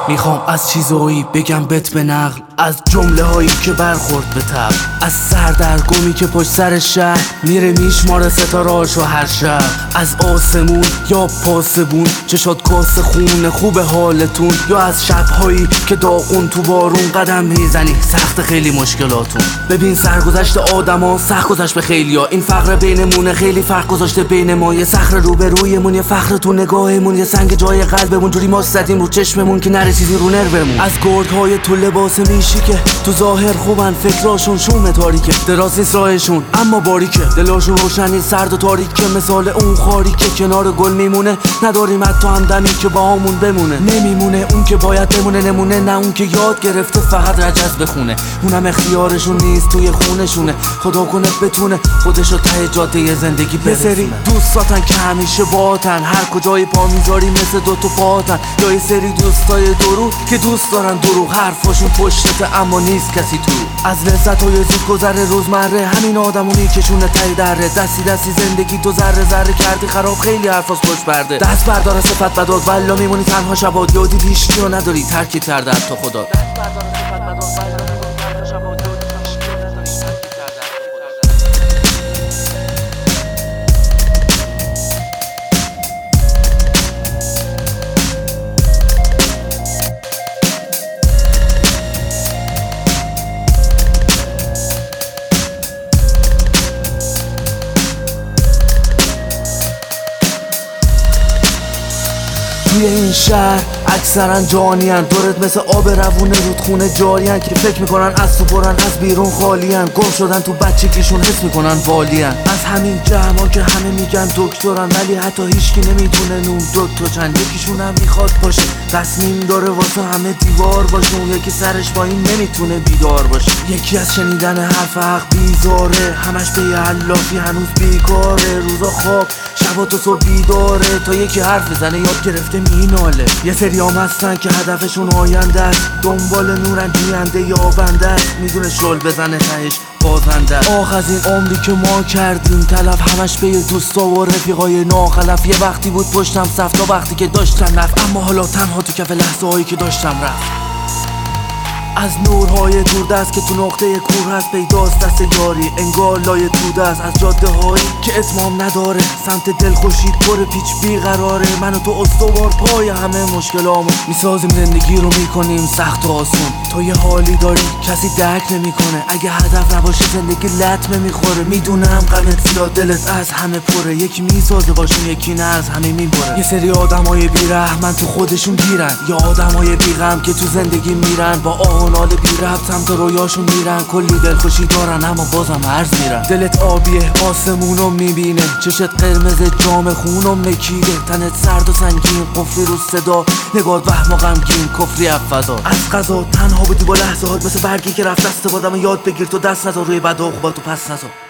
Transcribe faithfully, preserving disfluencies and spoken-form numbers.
میخوام از چیزایی بگم بت به نقل، از جمله هایی که برخورد به طبع، از سردرگمی که پشت سر شهر میره میشماره ستاره‌هاشو هر شب، از آسمون یا پاسبون چشات کاسه خونه خوب حالتون، یا از شبهایی که داغون تو بارون قدم میزنی سخت خیلی مشکلاتون. ببین سرگذشت آدما سخت گذشت به خیلیا، این فقر بینمونه خیلی فرق گذاشته بین ما، یه صخره روبرویمون، یه فخر تو نگاهمون، یه سنگ جای قلبمون، جوری ما زدیم رو چشممون که نره چیزی رو نرومون. از گردهای تو لباس میشی که تو ظاهر خوبن فکراشون شوم تاریکه، دراز نیست راهشون اما باریکه، دلاشون روشنی سرد و تاریکه، مثال اون خاری که کنار گل میمونه. نداریم حتی همدمی که با همون بمونه، نمیمونه اون که باید بمونه نمونه، نه اون که یاد گرفته فقط رجز بخونه، اونم اختیارشون نیست توی خونشونه، خدا کنه بتونه خودشو ته جاده زندگی برسونه. یه سری دوستاتن که همیشه باهاتن، هر کجای پا میذاری مثل دوتا پاهاتن، یا یه سری دوستای درو که دوست دارن دروغ، حرفاشون پشتته اما نیست کسی تو. از لذت های زود گذره روزمره، همین آدمونی کشونه تای دره، دستی دستی زندگی تو ذره ذره کردی خراب، خیلی حرفاس پشت برده، دست بردار صفت بداد والا میمونی تنها شبات، یادی دیشتی و نداری ترکی کرده حتی خدا. دست بردار صفت بداد والا میمونی تنها شبات، یادی دیشتی و نداری ترکی کرده حتی خدا. توی این شهر اکثرا جانیان، دورت مثل آب روونه رودخونه جاریان، که فکر میکنن از تو پرن از بیرون خالیان، گم شدن تو بچگیشون حس میکنن والیان. از همین جمعان که همه میگن دکترن، ولی حتی هیچکی نمیدونه نون دکتر چند، یکیشون هم میخواد باشه تصمیم داره واسه همه دیوار باشه، اون یکی سرش با این نمیتونه بیدار باشه، یکی از شنیدن حرف حق بیزاره، همش به یه علافی هنوز بیکاره، روزا خواب شبا تو صبح بیداره، تا یکی حرف بزنه یاد گرفته میناله. یه سری هم هستن که هدفشون آینده است، دنبال نورن جوینده یا بنده است، میدونه شل بزنه تهش بازنده است. آخ از این عمری که ما کردیم تلف، همش به یه دوستا و رفیقای ناخلف، یه وقتی بود پشتم صف تا وقتی که داشتم نفت، اما حالا تنها تو کف لحظه هایی که داشتم رفت. از نورهای دوردست که تو نقطه کور هست پیداست دست یاری، انگار لای تو دست از جاده هایی که اتمام نداره، سمت دلخوشی پر پیچ بیقراره، من و تو استوار پای همه مشکلامو میسازیم، زندگی رو میکنیم سخت و آسون. تو یه حالی داری کسی درک نمیکنه، اگه هدف نباشه زندگی لطمه میخوره، میدونم غمت زیاد دلت از همه پره، یکی میسازه باشون یکی نه از همه میبره. یه سری آدمای بیرحمن تو خودشون گیرن، یا آدمای بیغم که تو زندگی میرن، با آهنال بی ربط سمت رویاشون میرن، کلی دلخوشی دارن اما بازم عرض میرن. دلت آبیه آسمونو میبینه، چشت قرمز جام خونو مکیده، تنت سرد و سنگین قفلی رو صدا، نگات وهم و غمگین کفری افضا. از قضا تنها بودی با لحظه هات، مثل برگی که رفت دست بادم یاد بگیر تو دست نذار، روی بد و خوباتو پس نذار.